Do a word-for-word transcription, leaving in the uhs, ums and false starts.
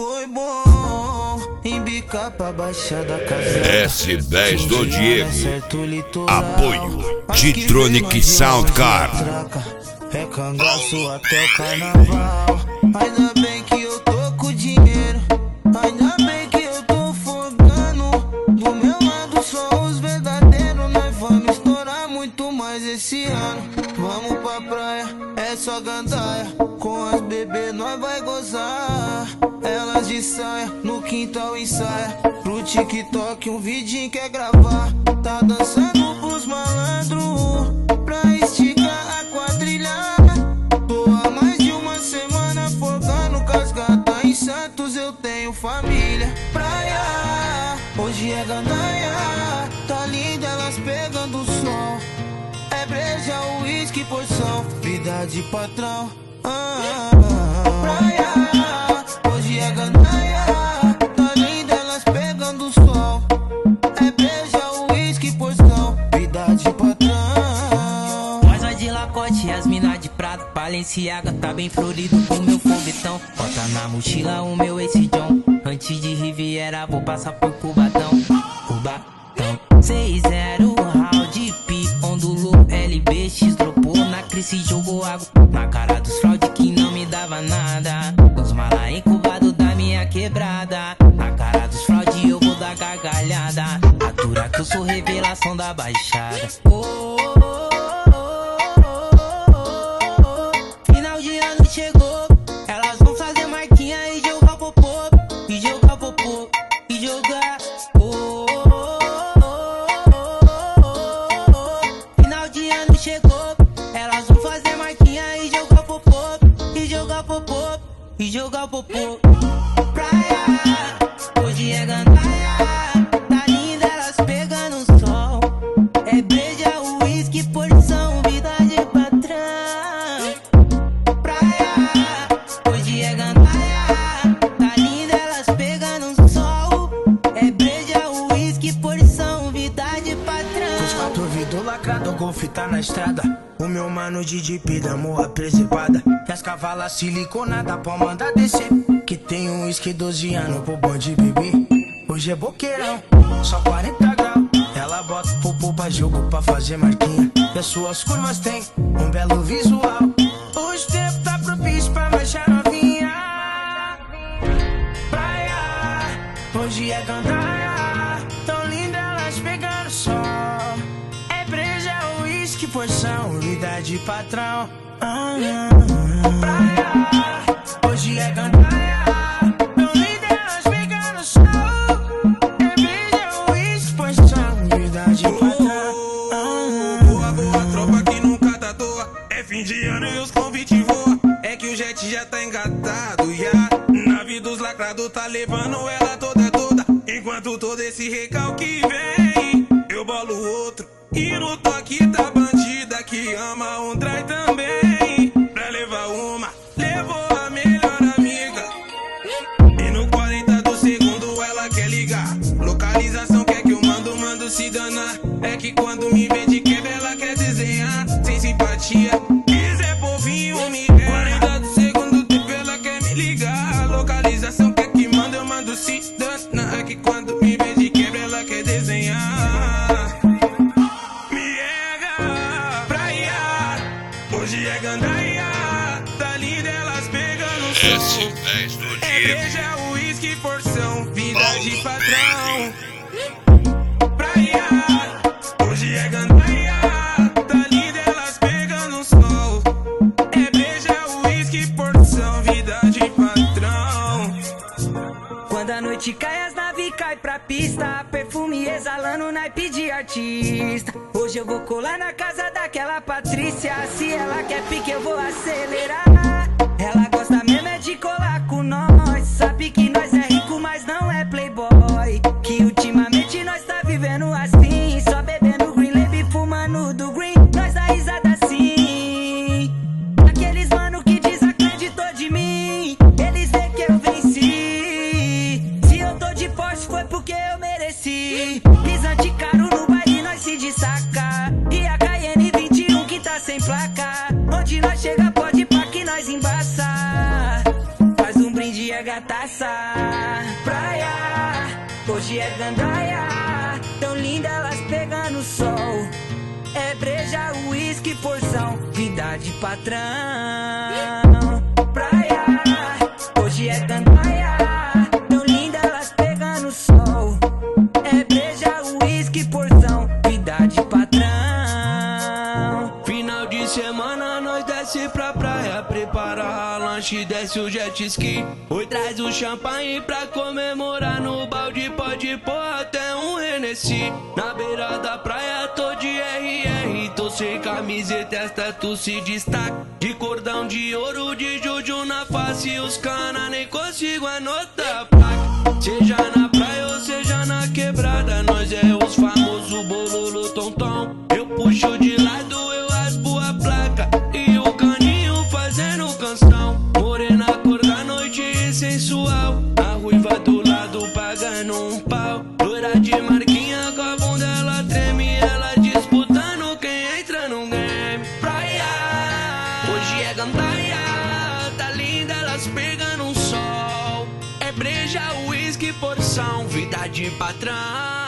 Foi bom embicar pra baixada casa. S dez do Diego. Apoio G-Tronic Soundcar. É cangaço até o carnaval. Ainda bem que eu tô com dinheiro. Ainda bem que eu tô folgando. Do meu lado só os verdadeiros. Nós vamos estourar muito mais esse ano. Vamos pra praia, é só gandaia. Com as bebês nós vai gozar. Elas de saia, no quintal ensaia. Pro TikTok um vidinho quer gravar. Tá dançando pros malandros pra esticar a quadrilha. Tô há mais de uma semana folgando casgata. Em Santos eu tenho família. Praia, hoje é gandaia. Tá linda elas pegando o sol. É breja, uísque, porção. Vida de patrão. Ah, praia, hoje é gandaia. Tá linda elas pegando o sol. É breja, uísque, porção. Vida de patrão. Nós vai de Lacoste, as mina de prata. Balenciaga tá bem florido com meu foguetão. Bota na mochila o meu Ace John. Antes de Riviera vou passar por Cubatão. Cubatão seis zero round pi. Ondulo L B X dropou na crise, jogou água na cara dos fraude que não me dava nada. Os mala incubado da minha quebrada. Na cara dos fraude eu vou dar gargalhada. Atura que eu sou revelação da baixada. Oh, oh, oh, oh, oh. Final de ano chegou. Elas vão fazer marquinha e jogar popô. E jogar popô. E jogar. Oh, oh, oh, oh. Final de ano chegou. Elas vão fazer marquinha e jogar popô. E jogar popô. E jogar popô. Praia, hoje é gandaia. Tá linda elas pegando o sol. É breja, uísque, porção, vida de patrão. Praia, hoje é gandaia. Tá linda elas pegando o sol. É breja, uísque, porção, vida de patrão. Os quatro vidros lacrado, o golfe tá na estrada. O meu mano de Jeep da morra preservada. E as cavalas siliconada pra mandar descer. Que tem um uísque doze anos pro bonde beber. Hoje é boqueirão, só quarenta graus. Ela bota popô pra jogo pra fazer marquinha. E as suas curvas tem um belo visual. Hoje o tempo tá propício pra marchar novinha. Praia, hoje é gandaia. Tão linda elas pegando sol. É breja, uísque, porção, vida de patrão. Ah, praia, hoje é gandaia. Tão linda elas pegando sol. É breja, uísque, porção, vida de patrão. Ah, boa, boa, tropa que nunca tá à toa. É fim de ano e os convites voam. É que o jet já tá engatado, yeah. Nave dos lacrados tá levando ela toda, toda. Enquanto todo esse recalque vem, eu bolo outro. E no toque da bandida que ama um trai também. Pra levar uma, levou a melhor amiga. E no quarenta do segundo ela quer ligar. Localização quer que eu mando, mando se danar. É que quando me vê de quebra ela quer desenhar. Sem simpatia, quiser povinho me quer. quarenta do segundo tempo ela quer me ligar. Localização quer que mando, eu mando se danar. É que quando me vê de quebra ela quer desenhar. Hoje é gandaia, tá linda elas pegando o sol. S dez do É Diego. breja, uísque, porção, vida de patrão. Praia, hoje é gandaia, tá linda elas pegando o sol. É breja, uísque, porção, vida de patrão. Quando a noite cai, as naves caem pra pista. Perfume exalando, naipe de artista. Hoje eu vou colar na casa daquela Patrícia. Se ela quer pique, eu vou acelerar. Ela gosta mesmo é de colar com nós. Sabe que nós é rico, mas não é playboy. Que ultimamente nós tá vivendo assim. Só bebendo green label, fumando do green. Nós dá risada assim. Aqueles mano que desacreditou de mim, eles vê que eu venci. Se eu tô de Porsche foi porque eu mereci. Pisante caro no baile nós se destaca. E a Cayenne vinte e um que tá sem placa. Onde nós chega pode pá que nós embaça. Faz um brinde e a gataça. é gandaia, tão linda elas pegando sol. É breja, uísque, porção, vida de patrão. Praia, hoje é gandaia, tão linda elas pegando sol. É breja, uísque, porção, vida de patrão. Final de semana nós desce pra praia, prepara lanche, desce o jet ski. Oi, traz o champanhe pra comemorar, no balde pode pôr até um Hennessy. Na beira da praia tô de R R, tô sem camiseta, esta tu se destaca. De cordão de ouro, de juju na face, os cana nem consigo anotar a placa. Seja na praia ou seja na quebrada, nós é os famosos bololo tonton. Eu puxo de lado, eu raspo a placa e o caninho fazendo canção. Morena cor da noite sensual, a ruiva do lado pagando um pau. Loira de marquinha com a bunda ela treme, ela disputando quem entra no game. Praia, hoje é gandaia, tá linda elas pegando um sol. É breja, uísque, porção, vida de patrão.